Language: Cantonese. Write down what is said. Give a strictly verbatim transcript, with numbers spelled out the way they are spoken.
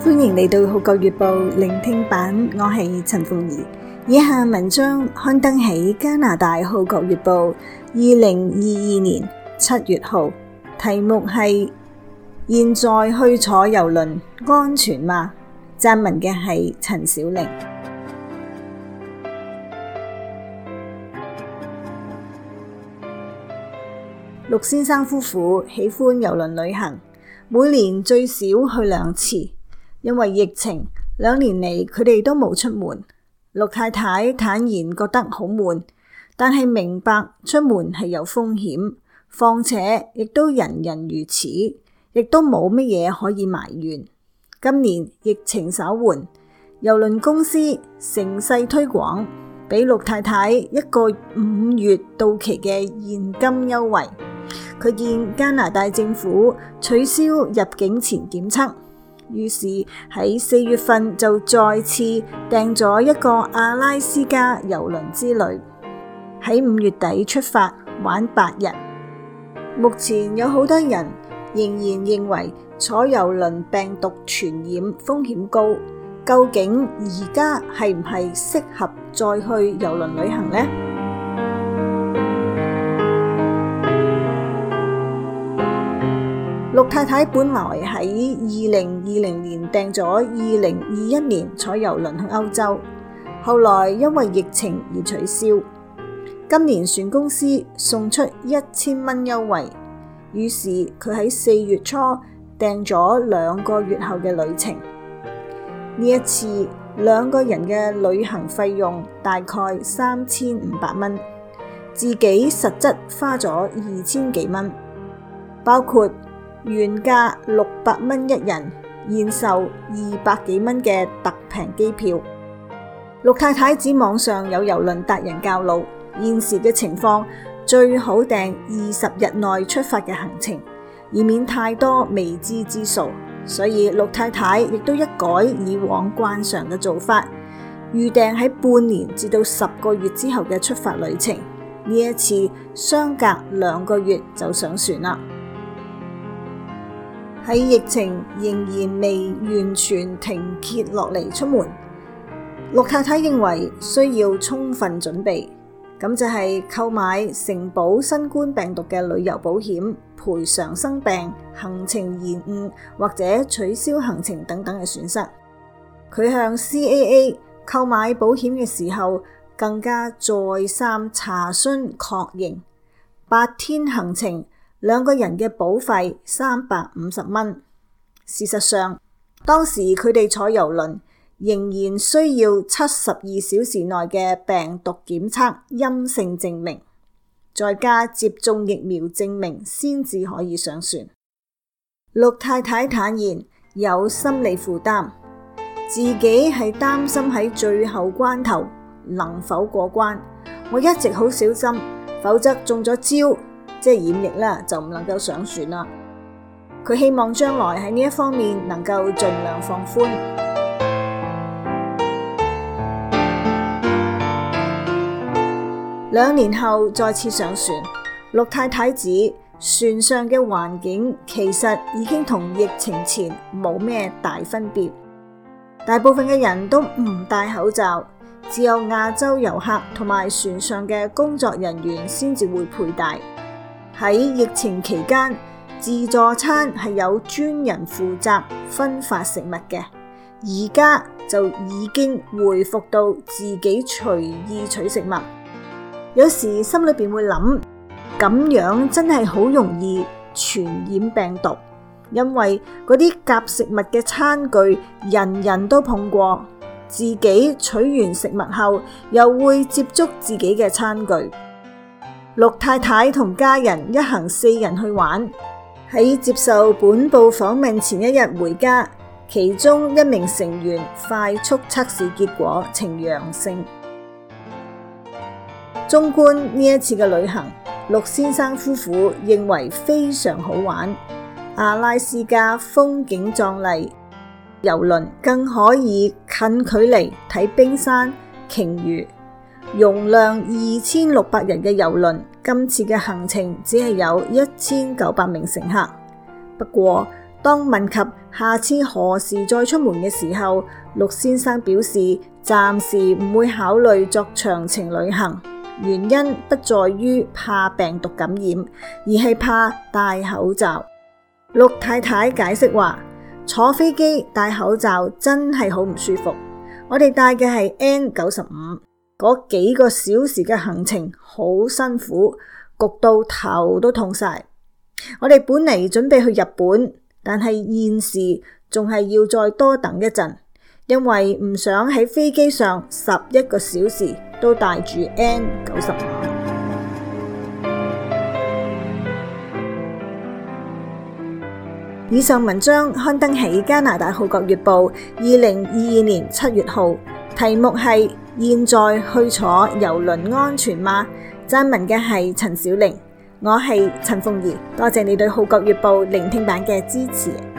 歡迎嚟到《號角月報》聆聽版，我係陳鳳儀。以下文章刊登喺加拿大《號角月報》二零二二年七月號，題目係現在去坐郵輪安全嗎？撰文嘅係陳小玲。陸先生夫婦喜歡郵輪旅行，每年最少去兩次。因為疫情，兩年嚟佢哋都冇出門。陸太太坦言覺得好悶，但係明白出門係有風險，況且亦都人人如此，亦都冇乜嘢可以埋怨。今年疫情稍緩，郵輪公司乘勢推廣，俾陸太太一個五月到期嘅現金優惠。佢見加拿大政府取消入境前檢測，於是喺四月份就再次訂咗一個阿拉斯加郵輪之旅，喺五月底出發玩八日。目前有好多人仍然認為坐郵輪病毒傳染風險高，究竟而家係唔係適合再去郵輪旅行呢？陸太太本來喺二零二零年訂咗二零二一年坐郵輪去歐洲，後來因為疫情而取消。今年船公司送出一千蚊優惠，於是佢喺四月初訂咗兩個月後嘅旅程。呢一次兩個人嘅旅行費用大概三千五百蚊，自己實質花咗二千幾蚊，包括原價六百蚊一人，現售二百幾蚊嘅特平機票。陸太太指網上有郵輪達人教路，現時嘅情況最好訂二十日內出發嘅行程，以免太多未知之數。所以陸太太亦都一改以往慣常嘅做法，預訂喺半年至到十個月之後嘅出發旅程。呢一次相隔兩個月就上船啦。喺疫情仍然未完全停歇落嚟出門，陸太太認為需要充分準備，咁就係購買承保新冠病毒嘅旅遊保險、賠償生病、行程延誤或者取消行程等等嘅損失。佢向 C A A 購買保險嘅時候，更加再三查詢確認，八天行程兩個人嘅保費三百五十蚊。事實上，當時佢哋坐郵輪仍然需要七十二小時內嘅病毒檢測陰性證明，再加接種疫苗證明先至可以上船。陸太太坦言有心理負擔，自己係擔心喺最後關頭能否過關。我一直好小心，否則中咗招，即係染疫啦，就唔能夠上船啦。佢希望將來喺呢一方面能夠盡量放寬。兩年後再次上船，陸太太指船上嘅環境其實已經同疫情前冇咩大分別，大部分嘅人都唔戴口罩，只有亞洲遊客同埋船上嘅工作人員先至會佩戴。喺疫情期間，自助餐係有專人負責分發食物嘅，而家就已經回復到自己隨意取食物。有時心裏邊會諗，咁樣真係好容易傳染病毒，因為嗰啲夾食物嘅餐具人人都碰過，自己取完食物後又會接觸自己嘅餐具。陸太太同家人一行四人去玩，喺接受本報訪問前一日回家，其中一名成員快速測試結果呈陽性。縱觀呢一次嘅旅行，陸先生夫婦認為非常好玩。阿拉斯加風景壯麗，郵輪更可以近距離睇冰山、鯨魚。容量二千六百人嘅郵輪，今次嘅行程只係有一千九百名乘客。不過當問及下次何時再出門嘅時候，陸先生表示暫時唔會考慮作長程旅行，原因不在於怕病毒感染，而係怕戴口罩。陸太太解釋話，坐飛機戴口罩真係好唔舒服，我哋戴嘅係 N 九十五，嗰幾個小時嘅行程好辛苦，焗到頭都痛晒。我哋本嚟準備去日本，但係現時仲係要再多等一陣，因為唔想喺飛機上十一個小時都戴住 N 九十五。以上文章刊登喺加拿大《號角月報》二零二二年七月號，題目係現在去坐郵輪安全嗎？撰文嘅係陳小玲，我係陳鳳儀，多謝你對《號角月報》聆聽版嘅支持。